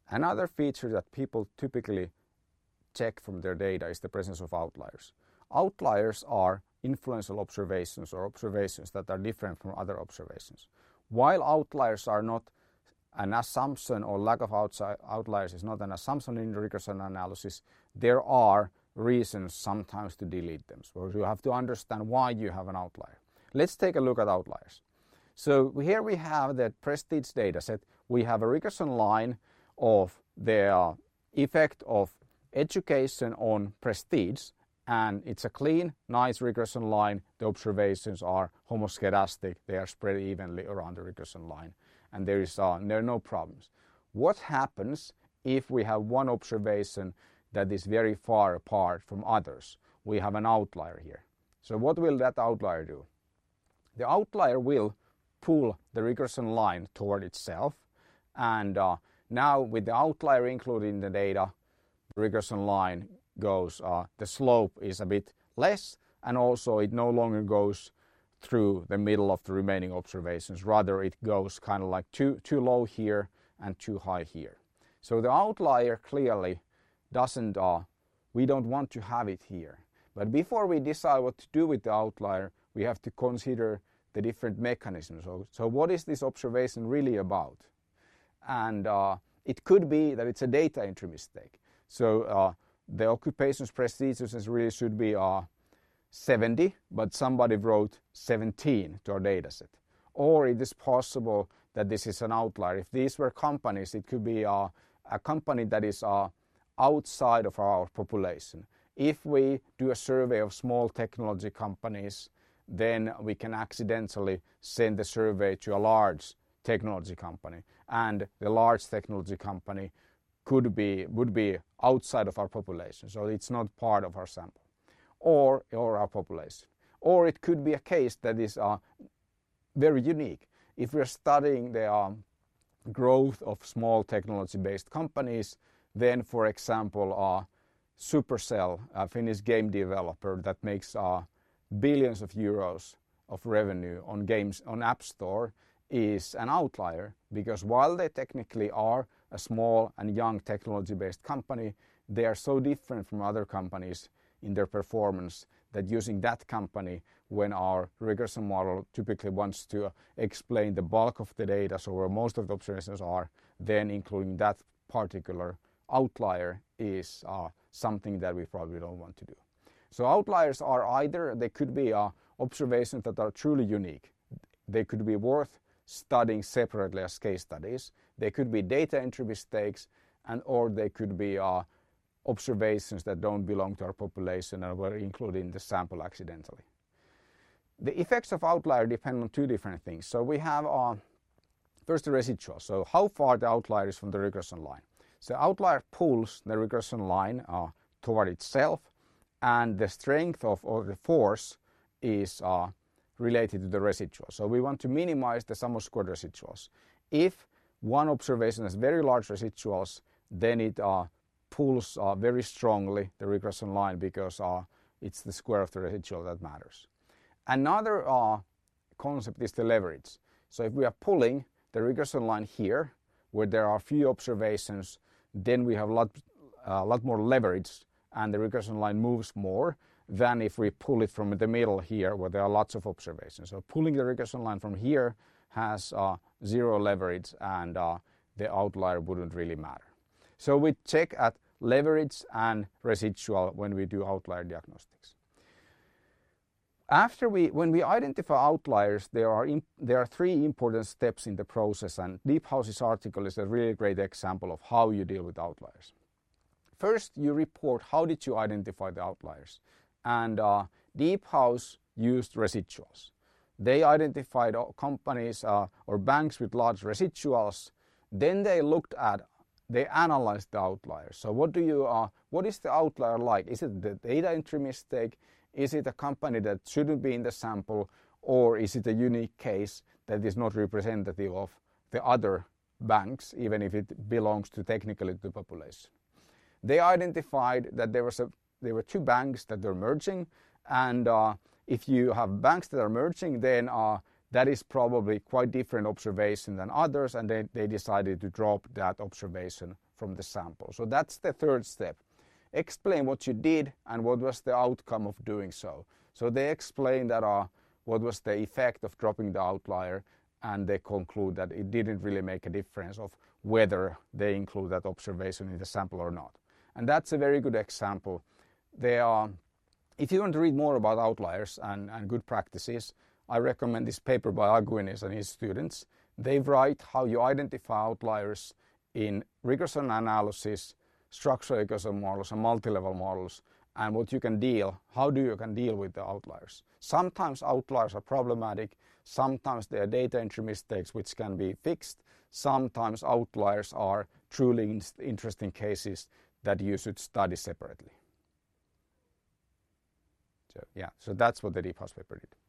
Another feature that people typically check from their data is the presence of outliers. Outliers are influential observations or observations that are different from other observations. While outliers are not an assumption, or lack of outliers is not an assumption in regression analysis, there are reasons sometimes to delete them. So you have to understand why you have an outlier. Let's take a look at outliers. So here we have the Prestige dataset. We have a regression line of the effect of education on prestige, and it's a clean, nice regression line. The observations are homoscedastic. They are spread evenly around the regression line, and there are no problems. What happens if we have one observation that is very far apart from others? We have an outlier here. So what will that outlier do? The outlier will pull the regression line toward itself, and now with the outlier included in the data, the regression line goes, the slope is a bit less, and also it no longer goes through the middle of the remaining observations. Rather, it goes kind of like too low here and too high here. So the outlier clearly doesn't, we don't want to have it here. But before we decide what to do with the outlier, we have to consider the different mechanisms. So what is this observation really about? And it could be that it's a data entry mistake. So the occupations prestigious really should be 70, but somebody wrote 17 to our dataset. Or it is possible that this is an outlier. If these were companies, it could be a company that is outside of our population. If we do a survey of small technology companies, then we can accidentally send the survey to a large technology company, and the large technology company would be outside of our population, so it's not part of our sample or our population. Or it could be a case that is very unique. If we're studying the growth of small technology-based companies, then, for example, Supercell, a Finnish game developer that makes billions of euros of revenue on games on App Store, is an outlier, because while they technically are a small and young technology-based company, they are so different from other companies in their performance that using that company, when our regression model typically wants to explain the bulk of the data, so where most of the observations are, then including that particular outlier is something that we probably don't want to do. So outliers are either, they could be observations that are truly unique. They could be worth studying separately as case studies. They could be data entry mistakes, or they could be observations that don't belong to our population and were included in the sample accidentally. The effects of outlier depend on two different things. So we have first the residual. So how far the outlier is from the regression line. So outlier pulls the regression line toward itself, and the strength of, or the force is related to the residual. So we want to minimize the sum of squared residuals. If one observation has very large residuals, then it pulls very strongly the regression line, because it's the square of the residual that matters. Another concept is the leverage. So if we are pulling the regression line here, where there are few observations, then we have a lot more leverage, and the regression line moves more than if we pull it from the middle here, where there are lots of observations. So pulling the regression line from here has zero leverage, and the outlier wouldn't really matter. So we check at leverage and residual when we do outlier diagnostics. When we identify outliers, there are three important steps in the process, and Deephouse's article is a really great example of how you deal with outliers. First, you report how did you identify the outliers, and Deephouse used residuals. They identified companies or banks with large residuals. Then they analyzed the outliers. So what is the outlier like? Is it the data entry mistake? Is it a company that shouldn't be in the sample, or is it a unique case that is not representative of the other banks, even if it belongs to technically to the population? They identified that there were two banks that were merging, and if you have banks that are merging, then that is probably quite different observation than others, and they decided to drop that observation from the sample. So that's the third step. Explain what you did and what was the outcome of doing so. So they explain that what was the effect of dropping the outlier, and they conclude that it didn't really make a difference of whether they include that observation in the sample or not. And that's a very good example. If you want to read more about outliers and good practices, I recommend this paper by Aguinis and his students. They write how you identify outliers in regression analysis, structural equation models, and multi-level models, and how you can deal with the outliers. Sometimes outliers are problematic, sometimes they are data entry mistakes which can be fixed, sometimes outliers are truly interesting cases that you should study separately. So that's what the Deep House paper did.